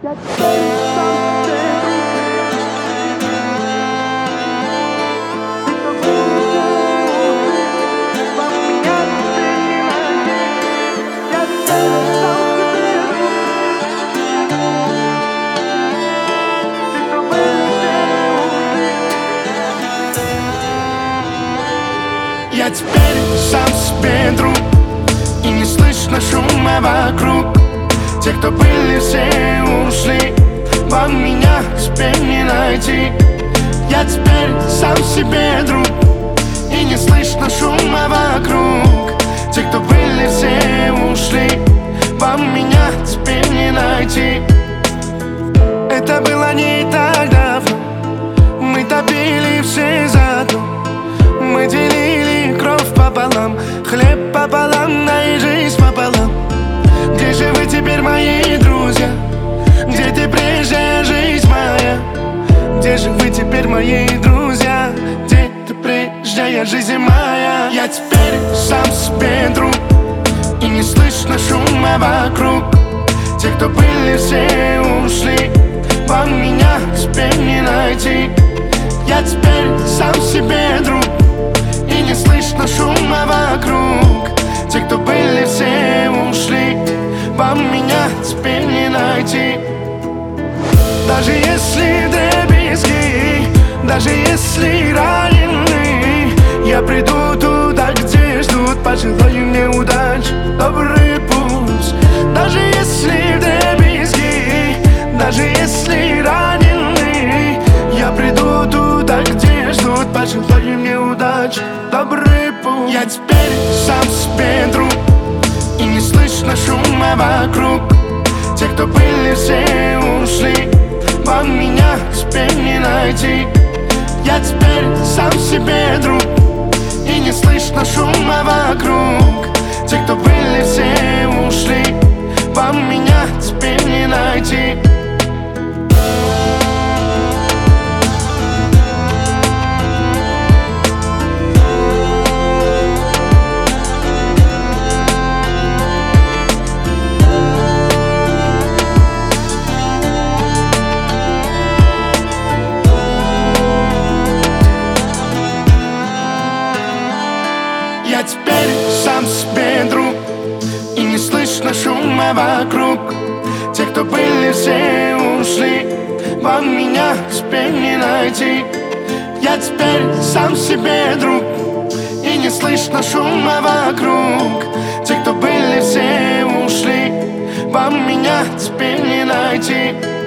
Я теперь сам себе друг, и не слышно шума вокруг. Те, кто были, все ушли, вам меня к себе не найти. Я теперь сам себе друг, и не слышно шума вокруг. Те, кто были, все ушли, вам меня теперь не найти. Это было не так давно, мы топили все заодно. Мы делили кровь пополам, хлеб пополам, да и жизнь пополам. Где же вы теперь, мои друзья? Где ты, прежняя жизнь моя? Где же вы теперь, мои друзья? Где ты, прежняя жизнь моя? Я теперь сам себе друг, и не слышно шума вокруг. Те, кто были, все ушли, вам меня к себе не найти. Я теперь сам себе друг, и не слышно шума вокруг. Те, кто были, все ушли, вам меня теперь не найти. Даже если вдребезги, даже если ранены, я приду туда, где ждут. Пожелаю мне удачи, добрый путь. Даже если вдребезги, даже если ранены, я приду туда, где ждут. Пожелаю мне удачи, добрый путь. Я теперь сам себе друг, и не слышно шума вокруг. Те, кто были, все ушли, вам меня к себе не найти. Я теперь сам себе друг, и не слышно шума вокруг. Те, кто были, все ушли, вам меня теперь не найти. Я теперь сам себе друг, и не слышно шума вокруг. Те, кто были, все ушли, вам меня к себе не найти. Я теперь сам себе друг, и не слышно шума вокруг. Те, кто были, все ушли, вам меня теперь не найти.